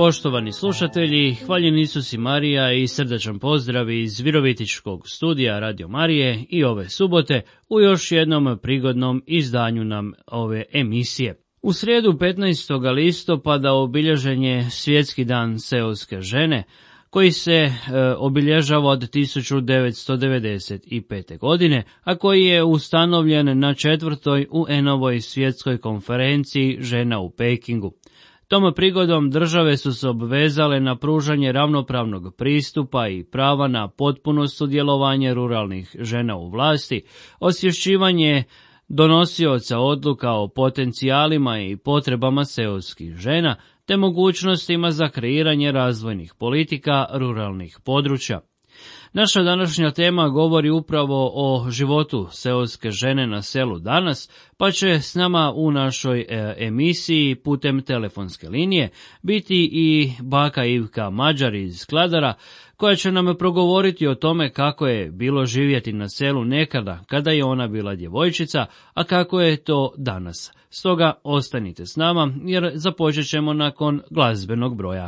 Poštovani slušatelji, hvaljen Isus i Marija i srdačan pozdrav iz Virovitičkog studija Radio Marije i ove subote u još jednom prigodnom izdanju nam ove emisije. U srijedu 15. listopada obilježen je Svjetski dan seoske žene, koji se obilježava od 1995. godine, a koji je ustanovljen na 4. UN-ovoj svjetskoj konferenciji žena u Pekingu. Tom prigodom države su se obvezale na pružanje ravnopravnog pristupa i prava na potpuno sudjelovanje ruralnih žena u vlasti, osvješćivanje donosioca odluka o potencijalima i potrebama seoskih žena, te mogućnostima za kreiranje razvojnih politika ruralnih područja. Naša današnja tema govori upravo o životu seoske žene na selu danas, pa će s nama u našoj emisiji putem telefonske linije biti i baka Ivka Mađar iz Kladara, koja će nam progovoriti o tome kako je bilo živjeti na selu nekada kada je ona bila djevojčica, a kako je to danas. Stoga ostanite s nama jer započet ćemo nakon glazbenog broja.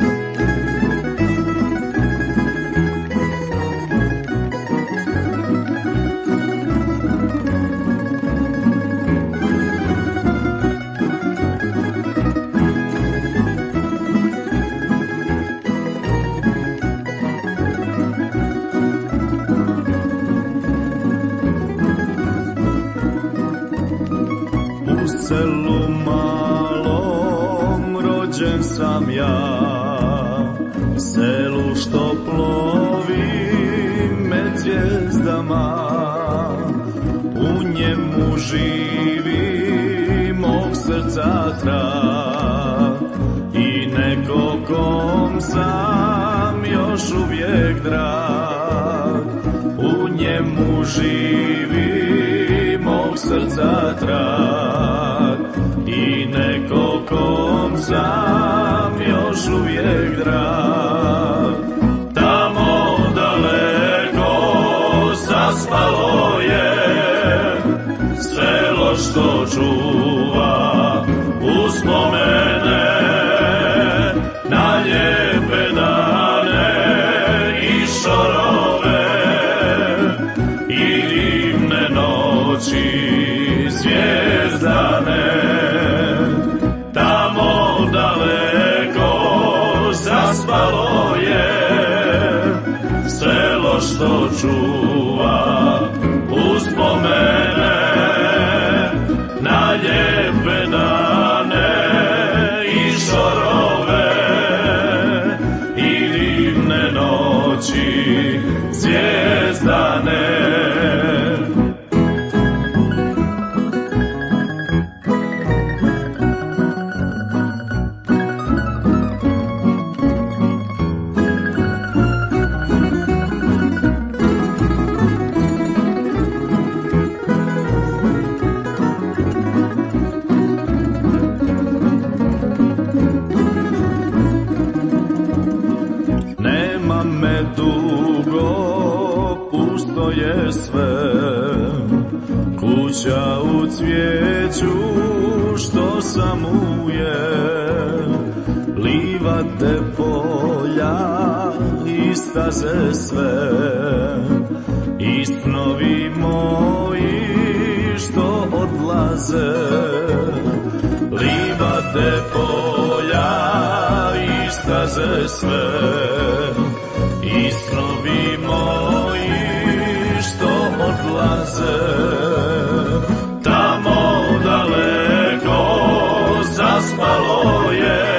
U selu malom rođen sam ja, selu što plovi med zvijezdama, u njemu živi mog srca trag i neko kom sam još uvijek drag, u njemu živi mog srca trag i neko kom sam još uvijek drag. Tamo daleko zaspalo je selo što čuva uspomene na lijepe dane i šorove i dimne noći zvijezdane. Tamo daleko zaspalo je selo što čuva uspomene na lijepe dane i šorove i dimne noći zvijezdane. Je sve kuća u cvijeću što samuje, livade polja i staze sve i snovi moji što odlaze, livade polja i staze sve i snovi moji što odlaze. Tamo daleko zaspalo je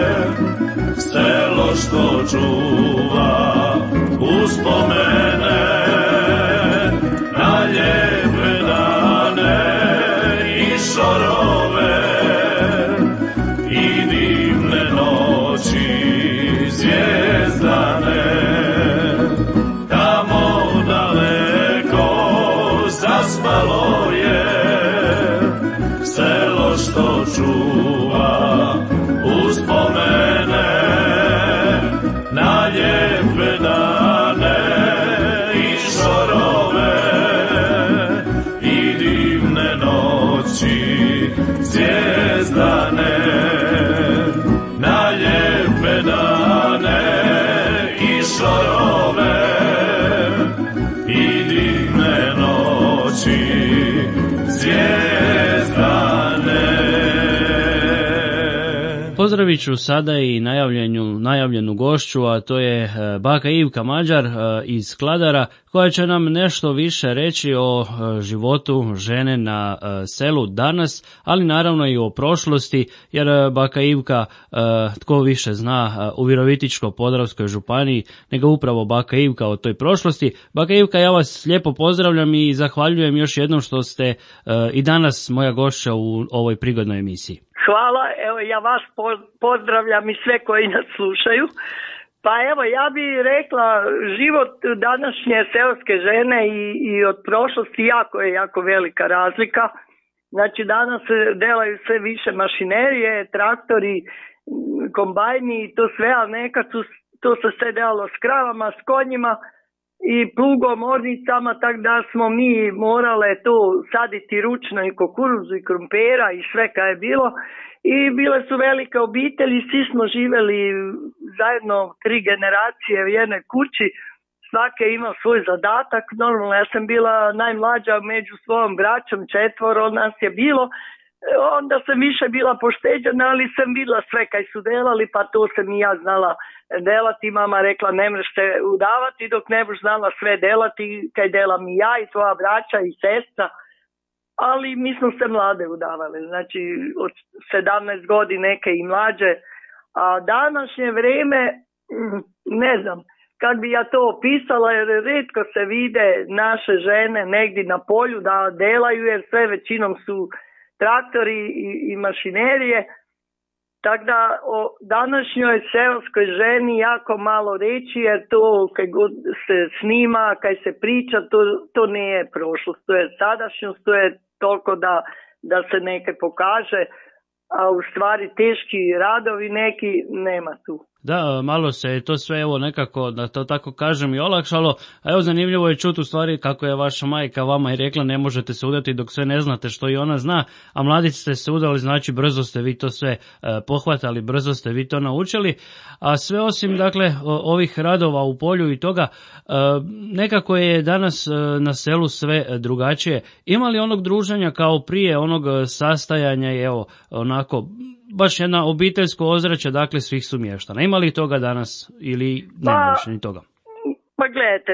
selo što čuva uspomene na lijepe dane i šorove i dimne noći zvijezdane. Zaspalo je selo što čuva uspomene na lijepe dane i šorove i dimne noći zvijezdane. Na lijepe Pozdravit ću sada i najavljenu gošću, a to je baka Ivka Mađar iz Kladara, koja će nam nešto više reći o životu žene na selu danas, ali naravno i o prošlosti, jer baka Ivka tko više zna u Virovitičko-podravskoj županiji, nego upravo baka Ivka o toj prošlosti. Baka Ivka, ja vas lijepo pozdravljam i zahvaljujem još jednom što ste i danas moja gošća u ovoj prigodnoj emisiji. Hvala, evo ja vas pozdravljam i sve koji nas slušaju. Pa evo, ja bih rekla, život današnje seoske žene i od prošlosti jako velika razlika. Znači danas se delaju sve više mašinerije, traktori, kombajni i to sve, ali nekad to se sve delalo s kravama, s konjima i plugom, ornicama, tako da smo mi morale to saditi ručno i kukuruzu i krumpera i sve kaj je bilo. I bile su velike obitelji, svi smo živjeli zajedno 3 generacije u jednoj kući, svake imao svoj zadatak. Normalno, ja sam bila najmlađa među svojom braćom, 4 nas je bilo. Onda sam više bila pošteđena, ali sam vidjela sve kaj su delali, pa to sam i ja znala delati. Mama rekla, ne možeš se udavati dok ne budeš znala sve delati, kaj delam i ja i tvoja braća i sestra. Ali mi smo se mlade udavali, znači od 17 godina neke i mlađe. A današnje vrijeme, ne znam, kad bi ja to opisala, jer rijetko se vide naše žene negdje na polju da delaju, jer sve većinom su traktori i mašinerije. Tako da o današnjoj seoskoj ženi jako malo reći, jer to kad god se snima, kad se priča, to nije prošlost, to je sadašnjost, to je toliko da se neke pokaže, a u stvari teški radovi neki nema tu. Da, malo se je to sve evo nekako, da to tako kažem, i olakšalo, a evo zanimljivo je čuti u stvari kako je vaša majka vama i rekla ne možete se udati dok sve ne znate što i ona zna, a mladi ste se udali, znači brzo ste vi to sve pohvatali, brzo ste vi to naučili, a sve osim dakle ovih radova u polju i toga, nekako je danas na selu sve drugačije. Ima li onog druženja kao prije, onog sastajanja i evo onako baš jedna obiteljsko ozračje, dakle svih su mještana. Ima li toga danas ili nema više ni toga? Pa gledajte,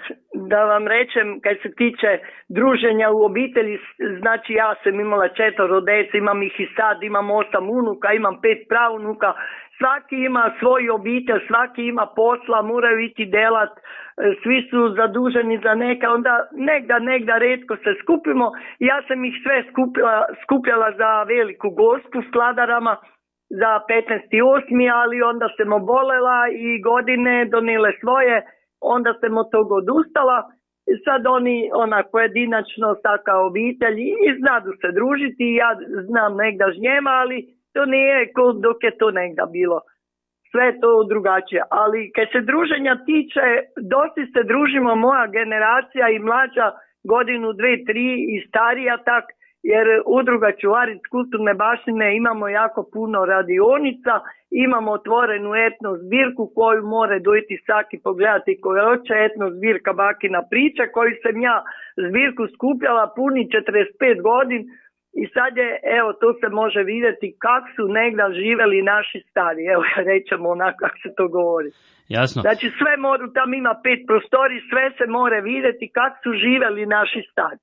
da vam rečem, kad se tiče druženja u obitelji, znači ja sam imala 4 djece, imam ih i sad, imam 8 unuka, imam 5 pravunuka, svaki ima svoju obitelj, svaki ima posla, moraju ići delat, svi su zaduženi za neka, onda negda retko se skupimo. Ja sam ih sve skupljala za veliku gospu s Kladarama, za 15.8., ali onda sam obolela i godine donile svoje, onda sam od toga odustala. Sad oni pojedinačno svaka obitelj i znadu se družiti, ja znam negda s njema, ali to nije dok je to negda bilo. Sve je to drugačije, ali kad se druženja tiče, dosta se družimo moja generacija i mlađa, 1, 2, 3 i starija tak, jer udruga Čuvaric kulturne baštine imamo jako puno radionica, imamo otvorenu etno zbirku koju more dojti svaki pogledati koji hoće, etno zbirka Bakina priča, koju sam ja zbirku skupljala puni 45 godina. I sad je, evo, to se može vidjeti kako su negdje živjeli naši stari, evo, rećemo onako kako se to govori. Jasno. Znači sve tam ima 5 prostori, sve se more vidjeti kako su živjeli naši stari.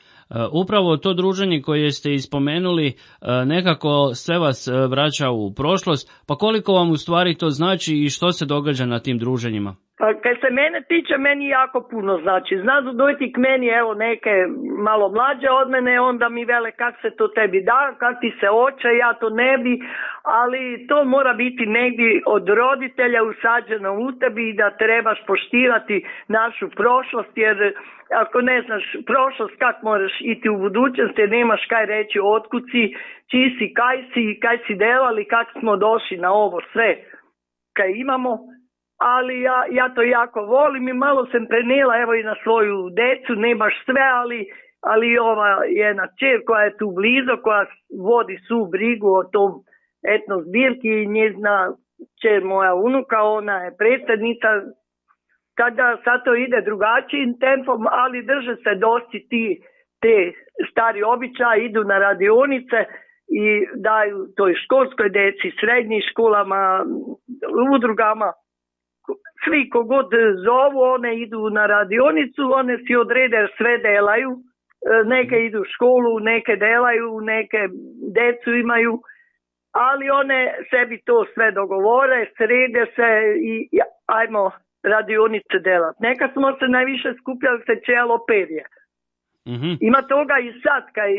Upravo to druženje koje ste ispomenuli nekako sve vas vraća u prošlost, pa koliko vam u stvari to znači i što se događa na tim druženjima? Pa kad se mene tiče, meni jako puno znači. Znaju dojti k meni, evo, neke malo mlađe od mene, onda mi vele kak se to tebi da, kak ti se oče, ja to ne bi, ali to mora biti negdje od roditelja usađeno u tebi i da trebaš poštivati našu prošlost, jer ako ne znaš prošlost, kak moraš iti u budućnost, jer nemaš kaj reći otkud si, čiji si, kaj si delali, kak smo došli na ovo sve kaj imamo. Ali ja to jako volim i malo sam prenijela evo i na svoju decu, ne baš sve, ali ova jedna čer koja je tu blizu, koja vodi svu brigu o tom etno zbirki i njezina čer moja unuka, ona je predsjednica, kada sad to ide drugačijim tempom, ali drže se dosti te stari običaji, idu na radionice i daju toj školskoj deci, srednjim školama, udrugama. Svi kogod zovu, one idu na radionicu, one si odrede sve delaju, neke idu u školu, neke delaju, neke decu imaju, ali one sebi to sve dogovore, srede se i ajmo radionice delati. Nekad smo se najviše skupljali se čelo perje. Mhm. Ima toga i sad,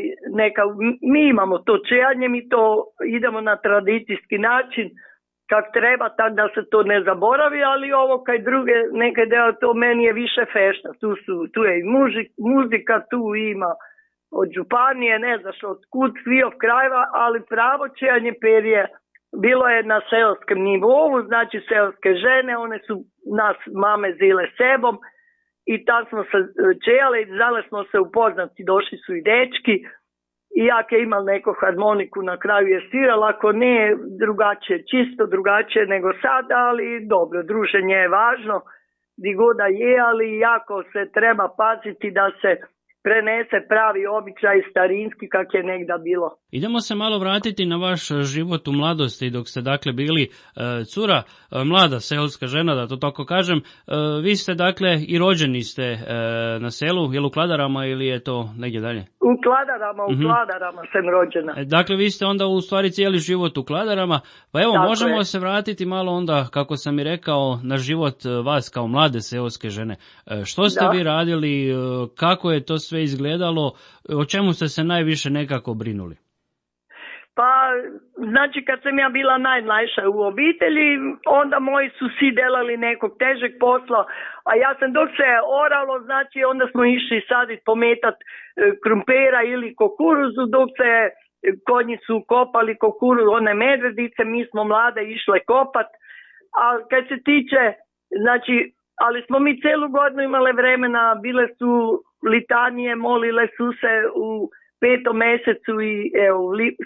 mi imamo to čejanje, mi to idemo na tradicijski način, kak treba, tako da se to ne zaboravi, ali ovo kaj druge neke deo, to meni je više fešta. Tu je i muzika, tu ima od županije, ne znaš od kud svih krajeva, ali pravo čejanje perje bilo je na seoskom nivou, znači seoske žene, one su nas mame zile sebom i tam smo se čejale i znali smo se upoznati, došli su i dečki. I jak je imal neku harmoniku na kraju je svirala, ako ne drugačije, čisto drugačije nego sad, ali dobro, druženje je važno, di god da je, ali jako se treba paziti da se prenese pravi običaj starinski kak je negda bilo. Idemo se malo vratiti na vaš život u mladosti dok ste dakle bili cura, mlada seoska žena, da to tako kažem. Vi ste dakle i rođeni ste na selu, je li u Kladarama ili je to negdje dalje? U Kladarama sam rođena. Dakle, vi ste onda u stvari cijeli život u Kladarama, pa evo Tako možemo je. se vratiti malo onda, kako sam i rekao, na život vas kao mlade seoske žene. Što ste vi radili, kako je to sve izgledalo, o čemu ste se najviše nekako brinuli? Pa, znači kad sam ja bila najmlađa u obitelji, onda moji su svi delali nekog težeg posla, a ja sam dok se oralo, znači onda smo išli saditi, pometat krumpera ili kukuruzu, dok se konji su kopali kukuruzu, one medvedice, mi smo mlade išle kopat, a kad se tiče, znači, ali smo mi celu godinu imale vremena, bile su litanije, molile su se u 5. mjesecu i evo,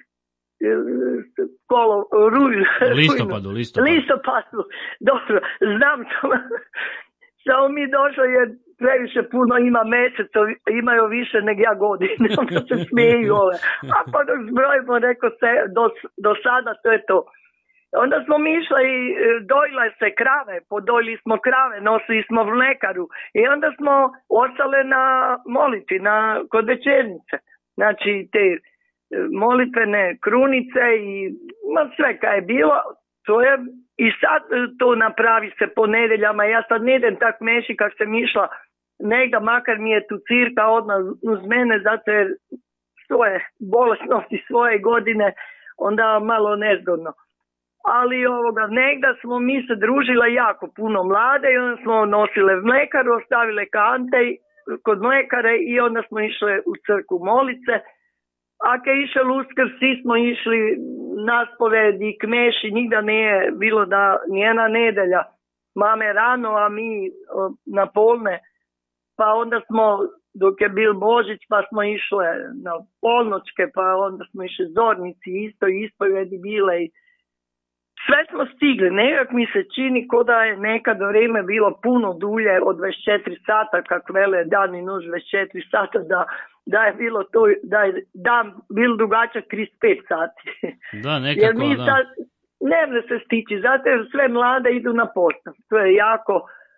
listopadu, dobro, znam samo mi došlo je previše puno ima mjeseca, imaju više nego ja godine, onda se smijeju ove, a pa dok zbrojimo rekao se do sada to je to. Onda smo mi išli i dojile se krave, podojili smo krave, nosili smo v mlekaru i onda smo ostale na molitvi, kod večernice, znači te molitvene krunice i sve kaj je bilo, to je i sad to napravi se po nedeljama, ja sad ne idem tak meši kak sam išla negda, makar mi je tu cirka odmah uz mene, zato jer svoje bolesnosti, svoje godine, onda malo nezgodno. Ali negda smo mi se družile jako puno mlade i onda smo nosile v mlekaru, ostavile kante kod mlekare i onda smo išle u crkvu molice. A kad je išel Uskrs, svi smo išli na spoved i k meši, nigda nije bilo da njena nedelja. Mame rano, a mi na polne. Pa onda smo, dok je bil Božić, pa smo išle na polnočke, pa onda smo išli zornici, isto ispovedi bile i sve smo stigli. Nekak mi se čini ko da je nekad vrijeme bilo puno dulje od 24 sata, kak vele dan i noć 24 sata, da je bilo to, da je dan bil dugačak 35 sati. Da, nekako, jer mi sad ne može se stići, zato jer sve mlade idu na posao. To je jako,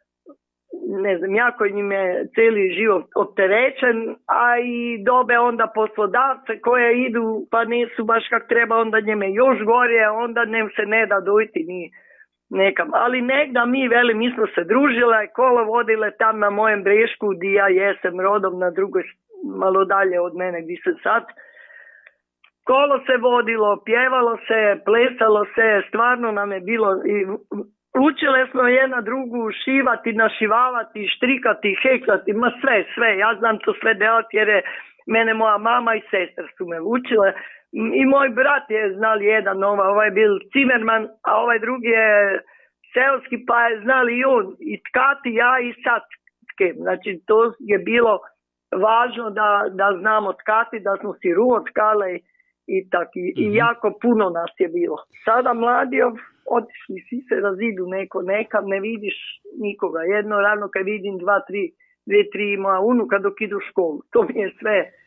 ne znam, jako njim je cijeli život opterećen, a i dobe onda poslodavce koje idu pa nisu baš kak treba, onda njeme još gore, onda nem se ne da dojti ni nekam. Ali negda mi smo se družile, kolo vodile tam na mojem brešku gdje ja jesam rodom na drugoj, malo dalje od mene gdje sam sad. Kolo se vodilo, pjevalo se, plesalo se, stvarno nam je bilo i učile smo jedna drugu šivati, našivavati, štrikati, heksati, ma sve, ja znam to sve delati jer je mene moja mama i sestra su me učile i moj brat je znali jedan, ovaj je bil cimerman, a ovaj drugi je seoski pa je znali i on i tkati, ja i sad tkem, znači to je bilo važno da znamo tkati, da smo si ruo tkale i tako, i jako puno nas je bilo. Sada mladi otišli, svi se razidu nekam, ne vidiš nikoga. Jedno ravno kad vidim 2-3 moja unuka dok idu u školu. To mi je sve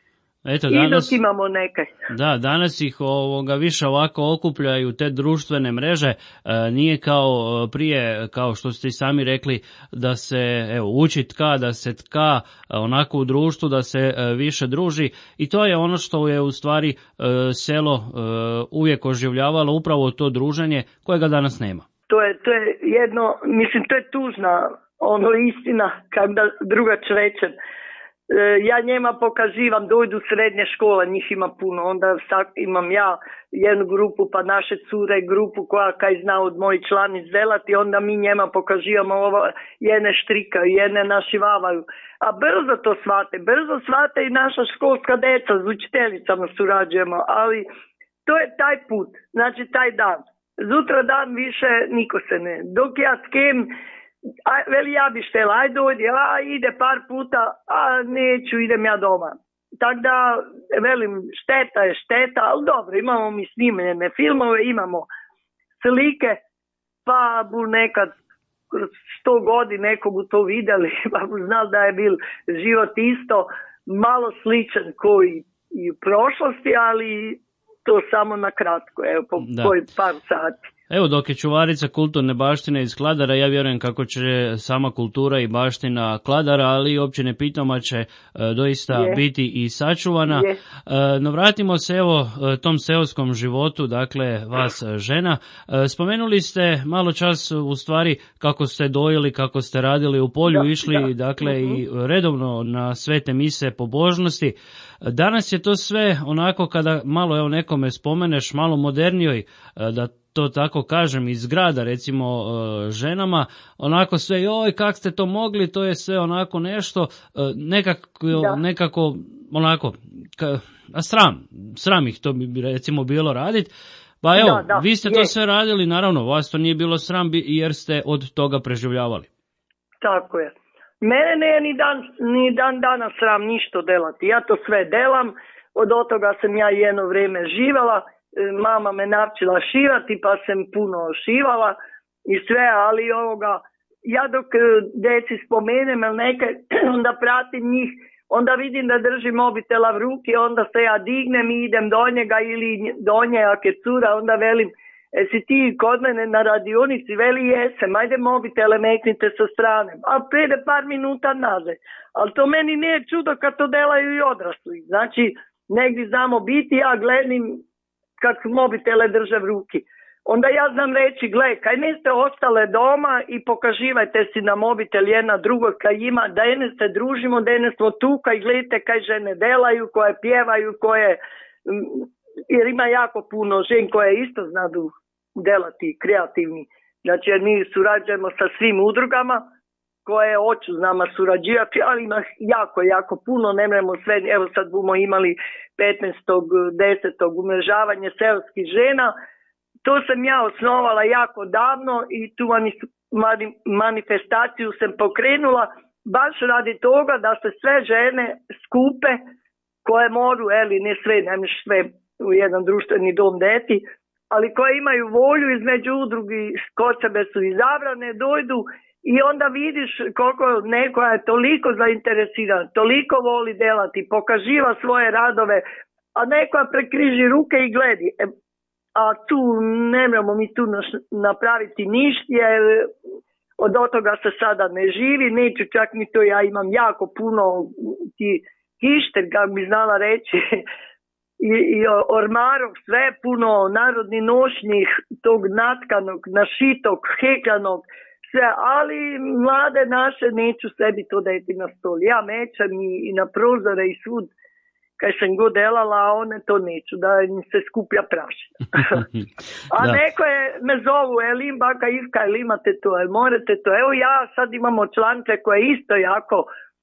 Eto, I dok imamo neke. Da, danas ih više ovako okupljaju te društvene mreže, nije kao prije, kao što ste i sami rekli, da se uči tka, da se tka onako u društvu, da se više druži, i to je ono što je u stvari selo uvijek oživljavalo, upravo to druženje kojega danas nema. To je jedno, mislim, to je tužna istina, kada drugač rečem. Ja njema pokazivam, dojdu srednje škole, njih ima puno, onda imam ja jednu grupu, pa naše cure grupu koja kaj zna od mojih članic delati, onda mi njema pokazivamo jedne štrikaju, jedne našivavaju. A brzo to shvate i naša školska deca, s učiteljicama surađujemo, ali to je taj put, znači taj dan. Zutra dan više niko se ne. Dok ja skem, veli ja bi štela, aj dojdi, ide par puta, neću, idem ja doma. Tako da, velim, šteta je šteta, ali dobro, imamo mi snimljene filmove, imamo slike, pa bu nekad kroz 100 godina nekomu to vidjeli, pa bu znal da je bil život isto, malo sličan koji i u prošlosti, ali to samo na kratko, po par sati. Evo, dok je čuvarica kulturne baštine iz Kladara, ja vjerujem kako će sama kultura i baština Kladara, ali i općine Pitoma će doista biti i sačuvana. No vratimo se tom seoskom životu, dakle vas žena. Spomenuli ste malo čas u stvari kako ste dojili, kako ste radili u polju, išli dakle i redovno na svete mise pobožnosti. Danas je to sve onako kada malo nekome spomeneš, malo modernijoj, da to tako kažem, iz grada, recimo ženama, onako sve, joj, kak ste to mogli, to je sve onako nešto, nekako onako, a sram ih to bi recimo bilo raditi. Pa evo, vi ste to sve radili, naravno, vas to nije bilo sram jer ste od toga preživljavali. Tako je. Mene nije ni dan danas sram ništa delati, ja to sve delam, od toga sam ja jedno vrijeme živala. Mama me naučila šivati, pa sam puno šivala i sve, ali ja dok deci spomenem ili neke, onda pratim njih, onda vidim da drži mobitela v ruki, onda se ja dignem i idem do njega ili do nje, ako je cura, onda velim, si ti kod mene na radionici, veli jesem, ajde mobitele meknite sa strane, a prede par minuta nazad. Ali to meni nije čudo kad to delaju i odrasli, znači negdje znamo biti, ja gledam kad mobitele drže v ruki. Onda ja znam reći, gle, kaj niste ostale doma i pokaživajte si na mobitel jedna drugo kaj ima, da jedne se družimo, da jedne smo tu, kaj gledajte kaj žene delaju, koje pjevaju, jer ima jako puno žen koje isto znadu delati, kreativni. Znači, jer mi surađujemo sa svim udrugama koje hoću s nama surađivati, ali ima jako puno, ne mremo sve, evo sad bomo imali 15.10. umrežavanje seoskih žena, to sam ja osnovala jako davno i tu manifestaciju sam pokrenula baš radi toga da se sve žene skupe koje mogu, ne sve, nemaš sve u jedan društveni dom deti, ali koje imaju volju između udrugi, kod sebe su izabrane, dojdu i onda vidiš koliko neko je toliko zainteresiran, toliko voli delati, pokaživa svoje radove, a neko prekriži ruke i gledi. A tu nemamo mi tu napraviti ništa, jer od toga se sada ne živi, neću čak ni to, ja imam jako puno ti hišter, kako bi znala reći, i ormarov, sve puno narodnih nošnjih, tog natkanog, našitog, heklanog, sve, ali mlade naše neću sebi to deti na stol. Ja mećem i na prozore i svud, kaj sam god delala, a one to neću, da im se skuplja prašina. A neko je me zovu, Elim, baka Ivka, jel imate to, jel morate to. Evo ja sad imamo člance koje isto jako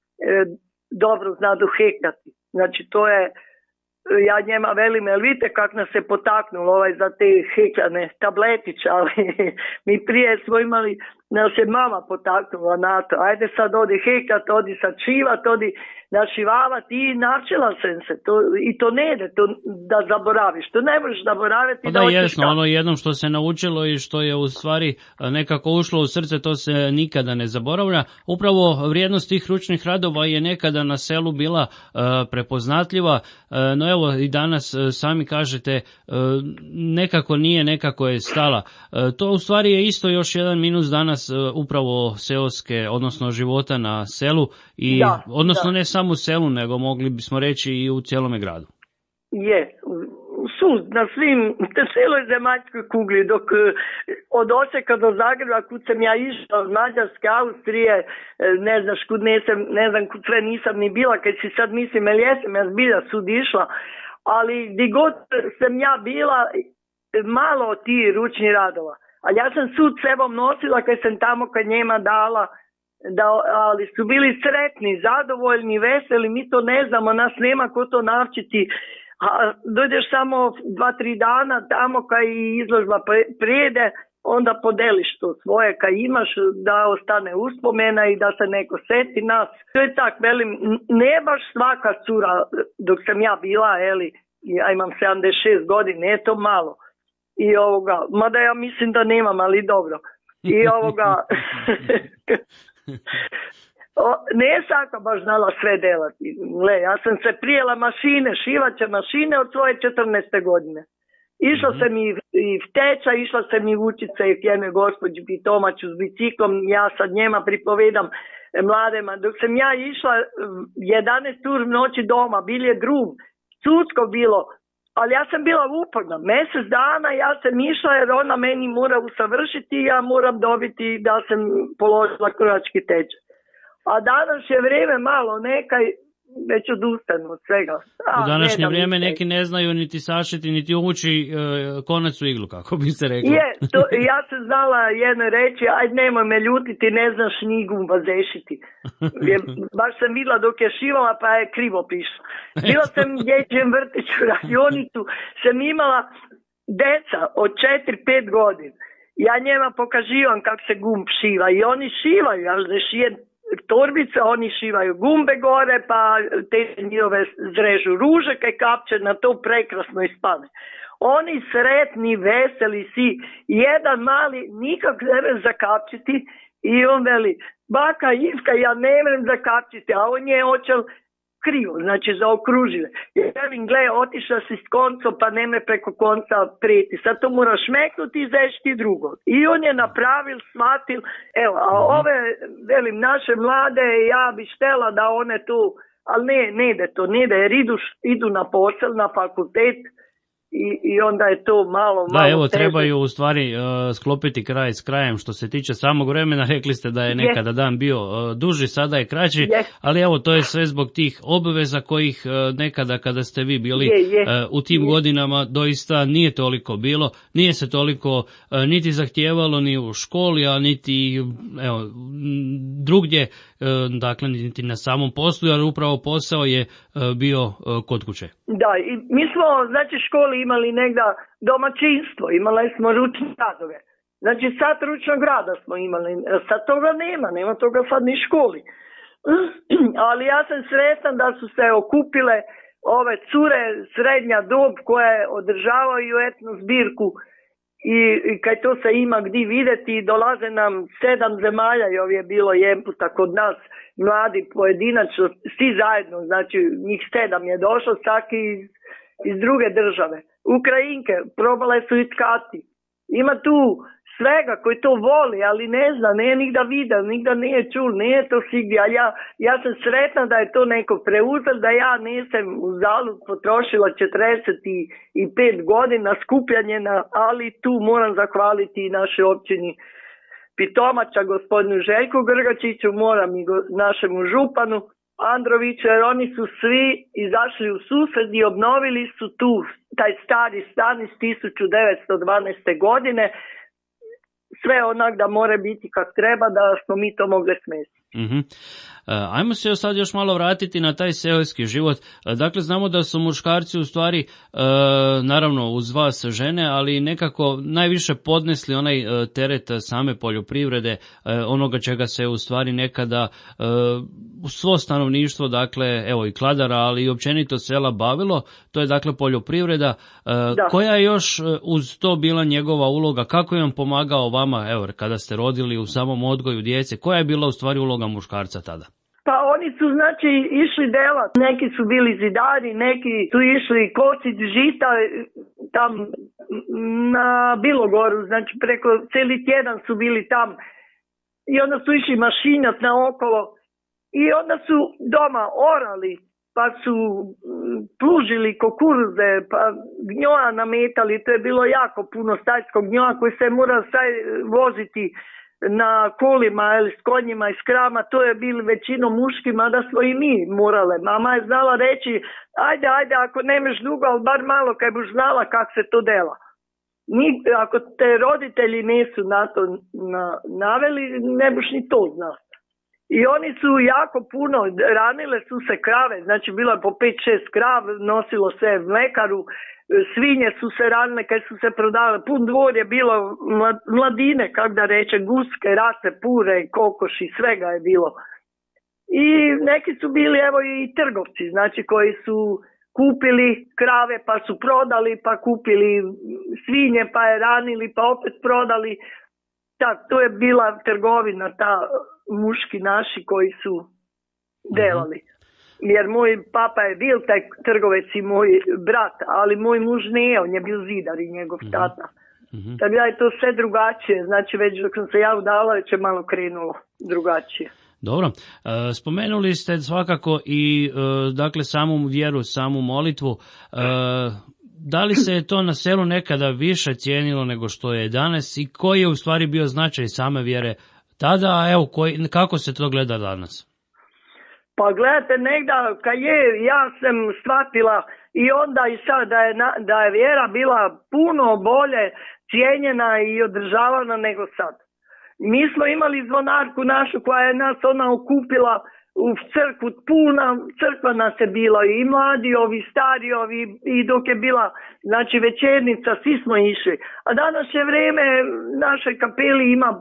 dobro znadu hekati. Znači to je, ja njema velim, jel vidite kak nas se potaknulo za te hekljane tabletiće, ali mi prije smo imali nas je mama potaknula na to. Ajde sad odi hekat, odi sačivat, odi našivavati i načela sam se. I to ne ide, to da zaboraviš. To ne možeš zaboraviti. Pa da, jesno, ono jednom što se naučilo i što je u stvari nekako ušlo u srce, to se nikada ne zaboravlja. Upravo vrijednost tih ručnih radova je nekada na selu bila prepoznatljiva, no evo i danas sami kažete nekako nije, nekako je stala. To u stvari je isto još jedan minus danas upravo seoske, odnosno života na selu i odnosno ne samo u selu, nego mogli bismo reći i u cijelome gradu. Je, na cijeloj zemaljskoj kugli, dok od Osijeka do Zagreba, kud sam ja išla, od Mađarske, Austrije, ne znam kud sve nisam ni bila, kad si sad mislim, jel jesam ja zbilja sud išla, ali gdje god sam ja bila, malo od tih ručnih radova. Ali ja sam sud sebom nosila kad sam tamo kad njema dala, ali su bili sretni, zadovoljni, veseli, mi to ne znamo, nas nema ko to naučiti. A dođeš samo 2-3 dana tamo kad izložba prijede, onda podeliš to svoje kad imaš, da ostane uspomena i da se neko seti nas. To je tak, velim, ne baš svaka cura, dok sam ja bila, ja imam 76 godina, ne to malo. I mada ja mislim da nemam, ali dobro. I ne svaka baš znala sve delati. Ja sam se prijela mašine, šivaće mašine od svoje 14. godine. Išla sam i v tečaj, išla sam i učice i fjeme gospođi Pitomaću s biciklom, ja sad njema pripovedam mladema. Dok sam ja išla 11 ur noći doma, bil je drum, sudsko bilo, ali ja sam bila uporna. Mjesec dana ja sam išla jer ona meni mora usavršiti i ja moram dobiti da sam položila krojački tečaj. A danas je vrijeme malo nekaj, već odustanu od svega. U današnje vrijeme neki ne znaju niti sašiti, niti uvući konac u iglu, kako bi se reklo. Ja sam znala jedno reći, ajde nemoj me ljutiti, ne znaš ni gumba zešiti. Baš sam vidjela dok je šivala, pa je krivo pišla. Bila sam u dječjem vrtiću, radionicu, sam imala deca od 4-5 godina. Ja njema pokaživam kako se gumb šiva i oni šivaju, ali da šije torbice, oni šivaju gumbe gore, pa te njihove zrežu ruže kaj kapče, na to prekrasno ispane. Oni sretni, veseli si, jedan mali nikak ne vrem zakapčiti i on veli, baka Ivka, ja ne vrem zakapčiti, a on je očel krivo, znači zaokružile. Ja velim, gle, otišla si s koncom, pa ne me preko konca prijeti. Sad to moraš meknuti i zešti drugo. I on je napravil, shvatil. Evo, a ove, velim, naše mlade, ja bi štela da one tu, ali ne ide to, ne ide, jer idu na posel, na fakultet, i onda je to malo Da, evo, teže. trebaju u stvari sklopiti kraj s krajem. Što se tiče samog vremena, rekli ste da je nekada dan bio duži, sada je kraći, ali evo, to je sve zbog tih obveza kojih nekada kada ste vi bili u tim godinama doista nije toliko bilo, nije se toliko niti zahtijevalo ni u školi, a niti drugdje, dakle niti na samom poslu, jer upravo posao je bio kod kuće. Da, i mi smo, znači, školi imali negda domaćinstvo, imali smo ručne radove. Znači, sat ručnog rada smo imali, sad toga nema toga sad ni školi. Ali ja sam sretan da su se okupile ove cure srednja dob koje održavaju etnu zbirku i kad to se ima gdje vidjeti, dolaze nam 7 zemalja, i ovdje je bilo jemputa kod nas, mladi pojedinačno, svi zajedno, znači njih 7 je došlo, svaki iz druge države. Ukrajinke, probale su iskati. Ima tu svega koji to voli, ali ne zna, nije nigda vidio, nigda nije čul, nije to sigdje, ali ja sam sretna da je to neko preuzeo, da ja nisam u zalud potrošila 45 godina skupljanje, ali tu moram zahvaliti i našoj općini Pitomača, gospodinu Željku Grgačiću, moram i našemu županu Androviću, jer oni su svi izašli u susret i obnovili su tu taj stari stan iz 1912. godine, sve onak da mora biti kak treba, da smo mi to mogli smesti. Mm-hmm. Ajmo se sad još malo vratiti na taj seoski život. Dakle, znamo da su muškarci u stvari, naravno uz vas žene, ali nekako najviše podnesli onaj teret same poljoprivrede, onoga čega se u stvari nekada svo stanovništvo, dakle, evo i Kladara, ali i općenito sela bavilo, to je dakle poljoprivreda. Koja je još uz to bila njegova uloga, kako je on pomagao vama, evo, kada ste rodili u samom odgoju djece, koja je bila u stvari uloga muškarca tada? Pa oni su znači išli delat, neki su bili zidari, neki su išli kosit žita tam na Bilogoru, znači preko cijeli tjedan su bili tam i onda su išli mašinat naokolo i onda su doma orali, pa su plužili kukuruze, pa gnjoja nametali, to je bilo jako puno stajskog gnjoja koji se mora voziti na kolima ili s konjima i s krama, to je bili većinom muški, mada smo i mi morale. Mama je znala reći, ajde, ako nemaš dugo, ali bar malo kaj boš znala kak se to dela. Ako te roditelji nisu na to naveli, ne boš ni to znao. I oni su jako puno, ranile su se krave, znači bilo je po 5-6 krav, nosilo se mlekaru, svinje su se ranile kad su se prodavale, pun dvor je bilo mladine, kako da reče, guske, rase, pure, kokoši, svega je bilo. I neki su bili evo i trgovci, znači koji su kupili krave pa su prodali, pa kupili svinje pa je ranili pa opet prodali. To je bila trgovina, ta muški naši koji su delali. Jer moj papa je bil taj trgovec i moj brat, ali moj muž nije, on je bio zidar i njegov tata. Tako da je to sve drugačije, znači već dok sam se ja udala već je malo krenulo drugačije. Dobro, spomenuli ste svakako i dakle samu vjeru, samu molitvu. Da li se je to na selu nekada više cijenilo nego što je danas i koji je u stvari bio značaj same vjere tada, a evo kako se to gleda danas? Pa gledajte, negda kad ja sam shvatila i onda i sad da je vjera bila puno bolje cijenjena i održavana nego sad. Mi smo imali zvonarku našu koja je nas ona okupila u crkvu, puna crkva nas je bila i mladi ovi, stari ovi i dok je bila znači večernica, svi smo išli. A današnje vrijeme našoj kapeli ima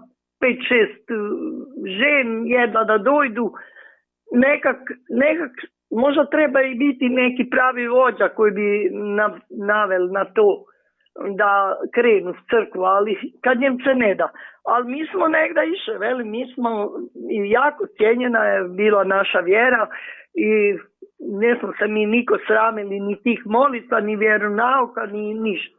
5-6 žen jedva da dojdu, nekak možda treba i biti neki pravi vođa koji bi navel na to da krenu s crkvu, ali kad njem se ne da. Ali mi smo negda išli, mi smo i jako cijenjena je bila naša vjera i ne smo se mi niko sramili ni tih molitva, ni vjeronauka, ni ništa.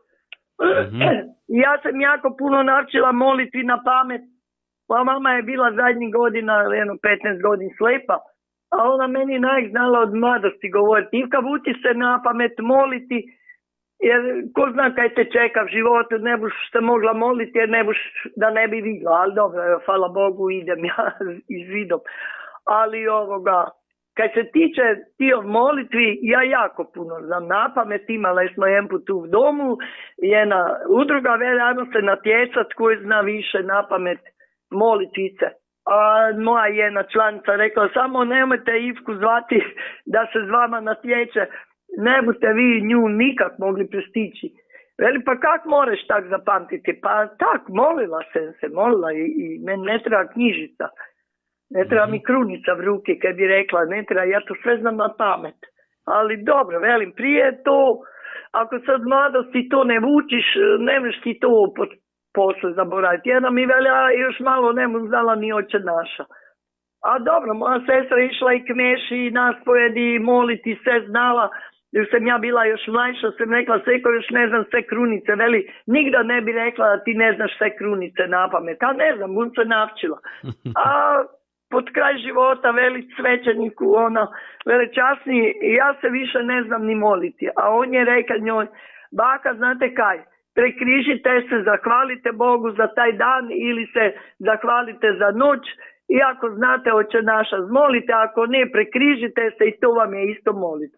Ja sam jako puno naučila molitvi na pamet. Pa mama je bila zadnjih godina, 15 godina slepa, a ona meni znala od mladosti govoriti. Ivka, vuči se na pamet moliti, jer ko zna kaj te čeka u životu, ne boš se mogla moliti jer ne boš da ne bi vidjela. Ali dobro, hvala Bogu, idem ja izvidom. Ali kad se tiče tih molitvi, ja jako puno znam na pamet. Imala smo jedan put u domu, jedna udruga, ajmo se natjecat koji zna više na pamet molitvice. A moja jedna članica rekla, samo nemojte Ivku zvati da se s vama natječe, ne budete vi nju nikak mogli prestići. Veli, pa kak moraš tak zapamtiti? Pa tak, molila sam se, i meni ne treba knjižica, ne treba mi krunica v ruke, kad bi rekla, ne treba, ja to sve znam na pamet. Ali dobro, velim, prije to, ako sad mladosti to ne vučiš, ne možeš ti to posle zaboraviti. Jedna mi velja još malo ne mu znala ni oče naša. A dobro, moja sestra išla i k meši i naspovedi moliti, sve znala. Još sam ja bila još mlajša, sam rekla, seko još ne znam sve krunice. Veli, nigda ne bi rekla da ti ne znaš sve krunice na pamet. A ne znam, bun se navčila. A pod kraj života, veli svećeniku, veli časni, ja se više ne znam ni moliti. A on je rekao njoj, baka, znate kaj, prekrižite se, zahvalite Bogu za taj dan ili se zahvalite za noć i ako znate oče naša zmolite, ako ne prekrižite se i to vam je isto molitva.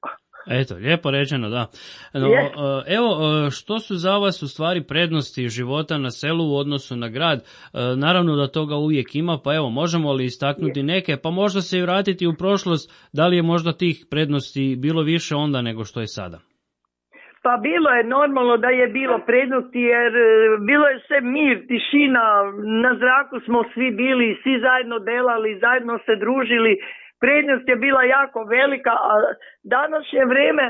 Eto, lijepo rečeno, da. No, evo, što su za vas u stvari prednosti života na selu u odnosu na grad? Naravno da toga uvijek ima, pa evo, možemo li istaknuti neke, pa možda se i vratiti u prošlost, da li je možda tih prednosti bilo više onda nego što je sada? Pa bilo je normalno da je bilo prednosti, jer bilo je sve mir, tišina, na zraku smo svi bili, svi zajedno delali, zajedno se družili. Prednost je bila jako velika, a današnje vrijeme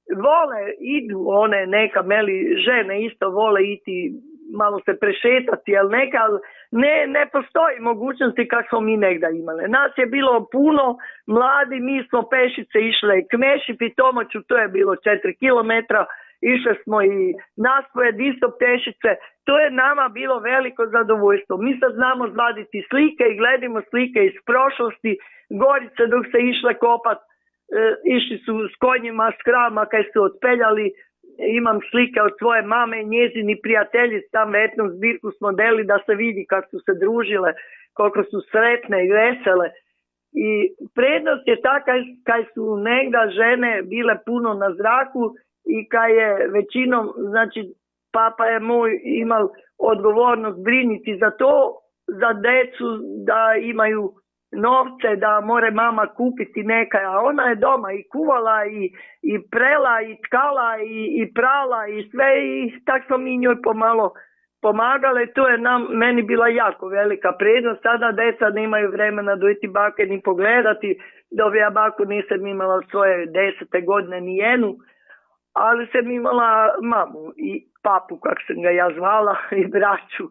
idu one neka žene isto vole iti malo se prešetati, ali neka ne postoji mogućnosti kako smo mi negda imali. Nas je bilo puno mladi, mi smo pešice išle k Meši Pitomaču, to je bilo 4 kilometra, išli smo i naspojed isto pešice, to je nama bilo veliko zadovoljstvo. Mi sad znamo zvaditi slike i gledamo slike iz prošlosti, Gorice dok se išle kopat, išli su s konjima, s kravama kad su otpeljali, imam slike od svoje mame i njezini prijatelji, tam etnu zbirku smo deli da se vidi kako su se družile, koliko su sretne i vesele. I prednost je ta kad su negda žene bile puno na zraku i kad je većinom, znači papa je moj imao odgovornost briniti za to, za decu da imaju novce, da more mama kupiti nekaj, a ona je doma i kuvala i prela i tkala i prala i sve i tak smo mi njoj pomalo pomagale. To je meni bila jako velika prednost. Sada deca nemaju vremena dojti bake ni pogledati, dok ja baku nisam imala svoje 10. godine ni jednu, ali sam imala mamu i papu, kako sam ga ja zvala, i braću.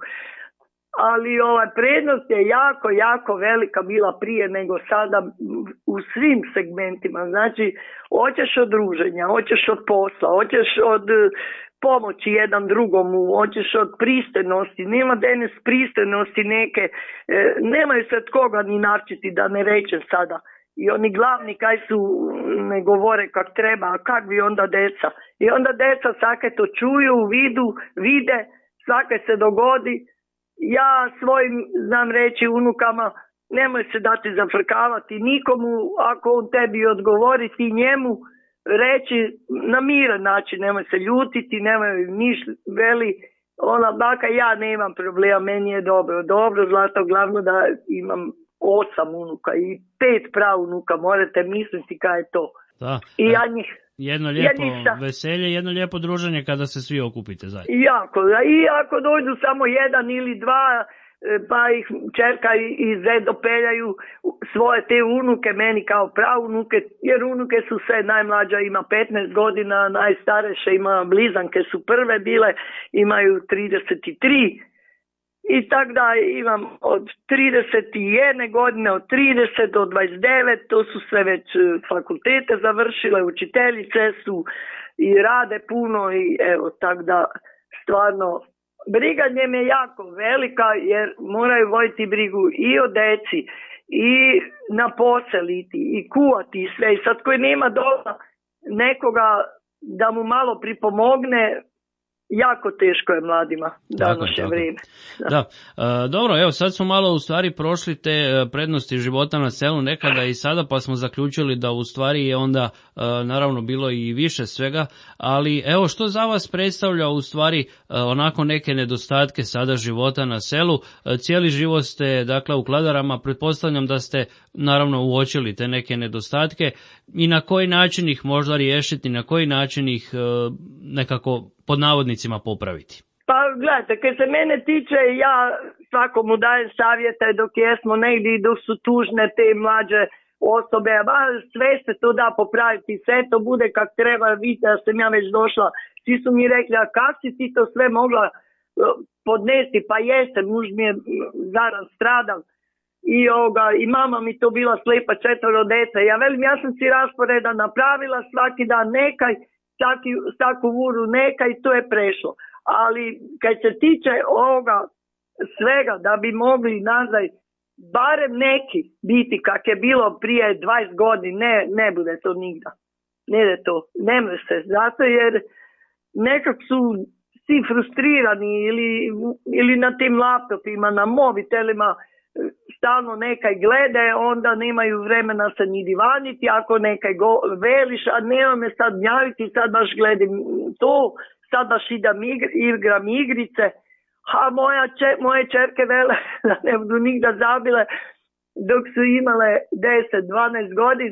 Ali prednost je jako, jako velika bila prije nego sada u svim segmentima. Znači, hoćeš od druženja, hoćeš od posla, hoćeš od pomoći jedan drugomu, hoćeš od pristojnosti. Nema danas pristojnosti neke, nemaju se od koga ni načiti, da ne rečem sada. I oni glavni kaj su ne govore kak treba, a kak bi onda deca? I onda deca svake to čuju, vide, svake se dogodi. Ja svojim znam reći unukama, nemoj se dati zafrkavati nikomu, ako on tebi odgovoriti njemu, reći na miran način, nemoj se ljutiti, nemoj niš veli, ona baka, ja nemam problema, meni je dobro, zlato, glavno da imam 8 unuka i 5 pravunuka, morate misliti kaj je to. Da. I ja njih... Jedno lijepo veselje, jedno lijepo druženje kada se svi okupite zajedno. Jako, i ako dođu samo jedan ili dva, pa ih čerka i zed dopeljaju svoje te unuke, meni kao pravunuke, jer unuke su sve, najmlađa ima 15 godina, najstareše ima blizanke su prve bile, imaju 33. I tako da imam od 31 godine, od 30 do 29, to su sve već fakultete završile, učiteljice su i rade puno i evo, tako da stvarno briga njem je jako velika jer moraju voditi brigu i o deci i na poseliti i kuhati i sve. I sad koji nema doma nekoga da mu malo pripomogne, jako teško je mladima današnje vrijeme. Da. Dobro, evo sad smo malo u stvari prošli te prednosti života na selu nekada i sada, pa smo zaključili da u stvari je onda naravno bilo i više svega, ali evo što za vas predstavlja u stvari onako neke nedostatke sada života na selu? Cijeli život ste dakle u Kladarama, pretpostavljam da ste naravno uočili te neke nedostatke i na koji način ih možda riješiti, na koji način ih nekako pod navodnicima popraviti? Pa gledajte, kad se mene tiče, ja svakomu dajem savjete dok jesmo negdje i dok su tužne te mlađe osobe, sve se to da popraviti, sve to bude kak treba, vidite da sam ja već došla, svi su mi rekli, a kak si ti to sve mogla podnesti, pa jesam, muž mi je zaran stradal i mama mi to bila slijepa 4 dece, ja velim, ja sam si rasporeda napravila svaki dan nekaj, svaku uru neka i to je prešlo. Ali kad se tiče ovoga svega da bi mogli nazaj barem neki biti kak je bilo prije 20 godina, ne bude to nigda. Ne ide to, ne može se. Zato jer nekak su svi frustrirani ili na tim laptopima, na mobitelima, stalno nekaj glede, onda nemaju vremena se ni divaniti, ako nekaj veliš, a nema me sad gnjaviti, sad baš gledam to, sad baš igram igrice, a moje čerke vele da ne budu nigda zabile, dok su imale 10-12 godina,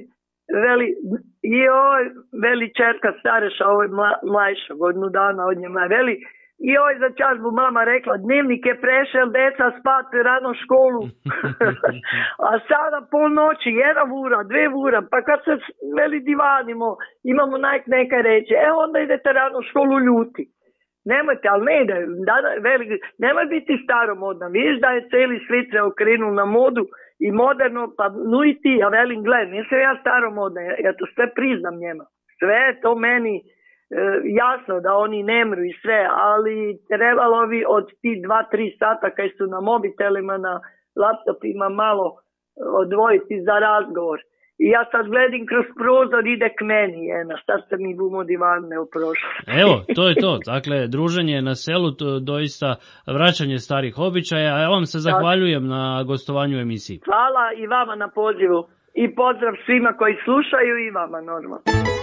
veli čerka stareša, ovo je mlajša, godinu dana od njema, veli, za čas bu mama rekla, dnevnik je prešel, deca spati rano školu, a sada polnoći, 1 ura, 2 ura, pa kad se veli divanimo, imamo nekaj reći, onda idete rano u školu ljuti. Nemojte, ali ne ide, nemoj biti staromodna, vidiš da je cijeli svijet se okrenul na modu i moderno, pa no i ti, ja velim, gled, nisam ja staromodna, ja to sve priznam njema, sve to meni jasno da oni nemru i sve, ali trebalo bi od ti 2-3 sata kaj su na mobitelima, na laptopima malo odvojiti za razgovor. I ja sad gledam kroz prozor, ide k meni sad se mi bumo divane u prošlosti. Evo, to je to. Dakle, druženje na selu, to doista vraćanje starih običaja. Ja vam se zahvaljujem na gostovanju u emisiji. Hvala i vama na pozivu. I pozdrav svima koji slušaju i vama normalno.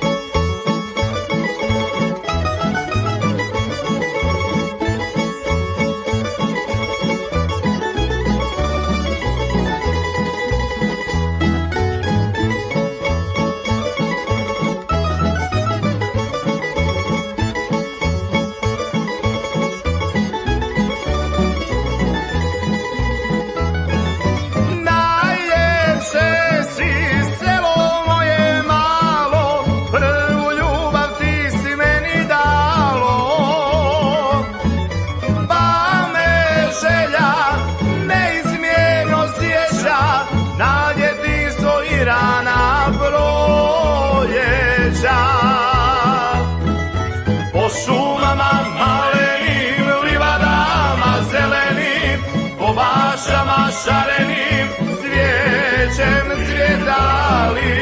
Po šumama malenim, livadama zelenim, po vašama šarenim, cvijećem cvjetali.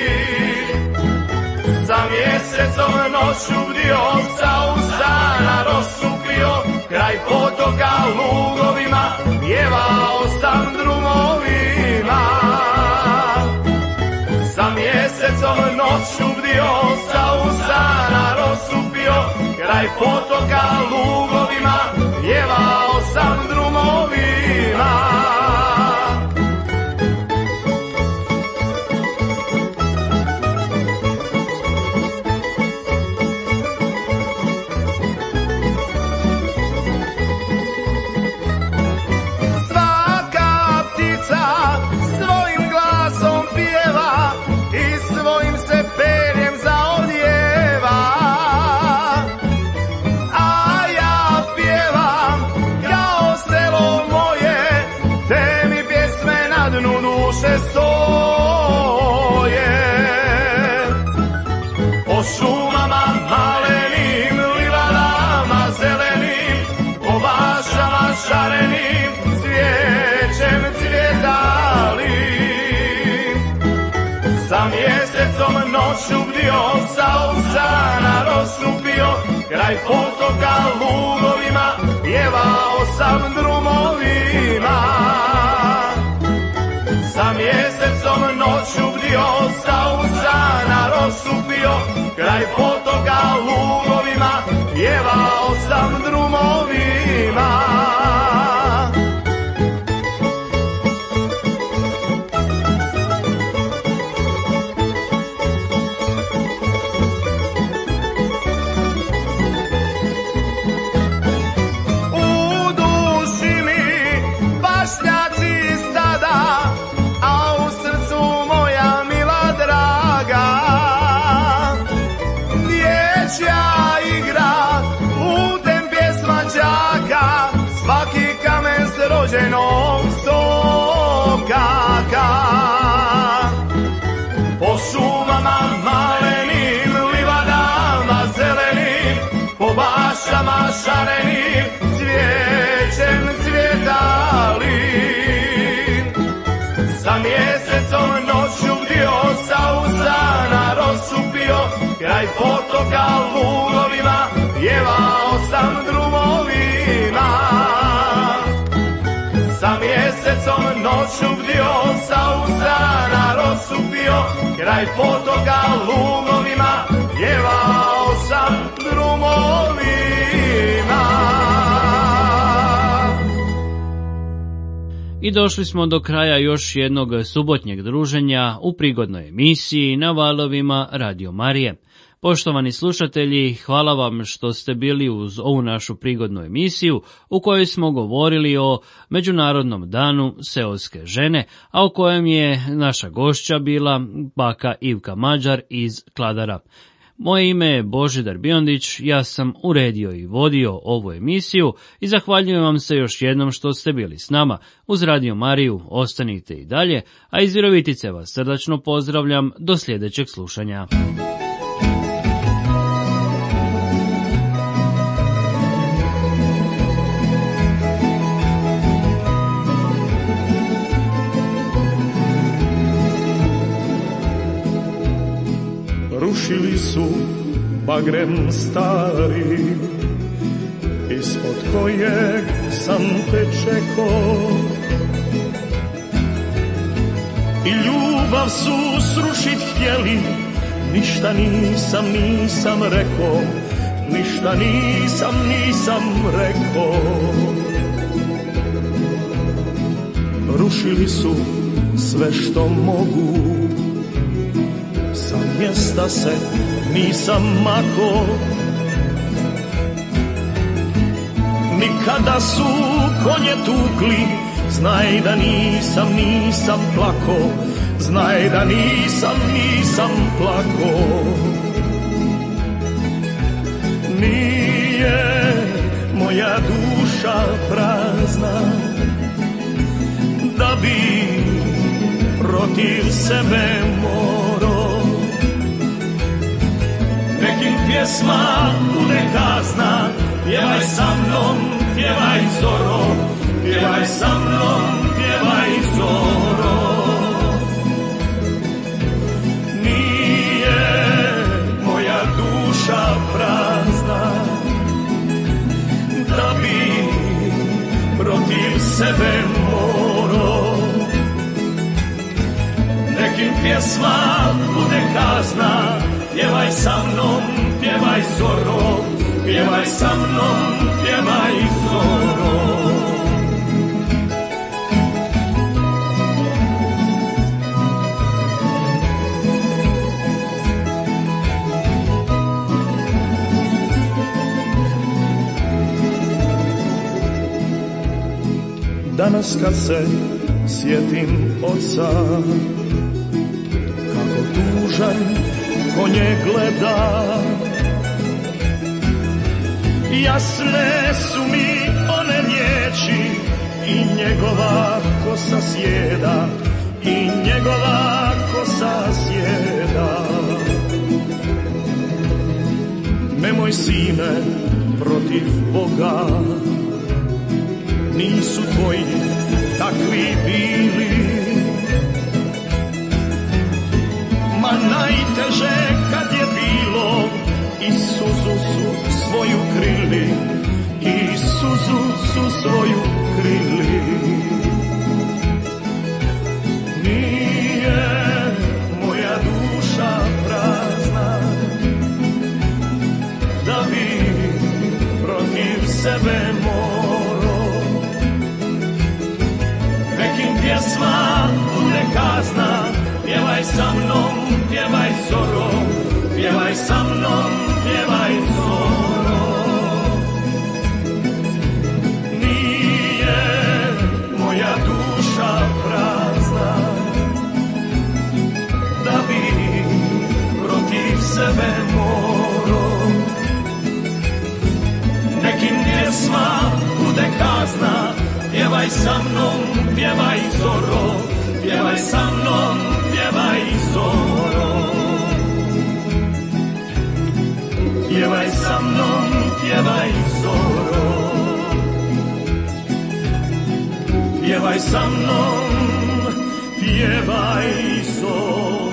Za mjesecom noću bdio, sa usana rozsupio, kraj potoka lugovima, pjevao sam drumovima. Za mjesecom noću bdio, sa usana rozsupio, kraj potoka lugovima, pjevao sam drumovima. Svaka ptica svojim glasom pjeva i svojim se perjem zaodjeva, a ja pjevam kao selo moje, te mi pjesme na dnu duše stoje. Po šumama malenim, livadama zelenim, po vašama šarenim, cvijećem cvjetali. Za mjesecom noću bdio, sa usana rozsupio, kraj potoka lugovima, pjevao sam drumovima. Za mjesecom noću bdio, sa usana rozsupio, kraj potoka lugovima, pjevao sam drumovima. Rođenog sokaka. Po šumama malenim, livadama zelenim, po vašama šarenim, cvijećem cvjetali. Za mjesecom noću bdio, sa usana rozsupio, kraj potoka lugovima, pjevao sam drumovima. Za mjesecom noću kraj potoka lugovima, pjevao sam drumovima. I došli smo do kraja još jednog subotnjeg druženja u prigodnoj emisiji na valovima Radio Marije. Poštovani slušatelji, hvala vam što ste bili uz ovu našu prigodnu emisiju u kojoj smo govorili o Međunarodnom danu seoske žene, a u kojem je naša gošća bila baka Ivka Mađar iz Kladara. Moje ime je Božidar Biondić, ja sam uredio i vodio ovu emisiju i zahvaljujem vam se još jednom što ste bili s nama. Uz Radio Mariju ostanite i dalje, a iz Virovitice vas srdačno pozdravljam do sljedećeg slušanja. Rušili su bagrem stari, ispod kojeg sam te čekao, i ljubav su srušit htjeli, ništa nisam rekao, ništa nisam rekao. Rušili su sve što mogu, sa mjesta se nisam mako, nikada su konje tukli, znaj da nisam plako, znaj da nisam plako. Nije moja duša prazna, da bi protiv sebe morao. Nekim pjesma bude kazna, pjevaj sa mnom, pjevaj zoro, pjevaj sa mnom, pjevaj zoro. Nije moja duša prazna, da bi protiv sebe morao. Nekim pjesma bude kazna, pjevaj sa mnom, pjevaj zoro, pjevaj sa mnom, pjevaj zoro. Danas kad se sjetim oca, kako tužan konje gleda, jasne su mi one riječi i njegova kosa sjeda, i njegova kosa sjeda. Nemoj sine protiv Boga, nisu tvoji takvi bili. Ma najteže kad je bilo, i suzu su svoju krili, i suzu su svoju krili. Nije moja duša prazna, da bi protiv sebe morao. Nekim pjesma bude kazna, pjevaj sa mnom, pjevaj zoro, pjevaj sa mnom, pjevaj zoro. Nije moja duša prazna, da bi protiv sebe morao. Nekim pjesma bude kazna, pjevaj sa mnom, pjevaj zoro, pjevaj sa mnom, pjevaj zoro. Pjevaj sa mnom, pjevaj zoro. Pjevaj sa mnom, pjevaj zoro.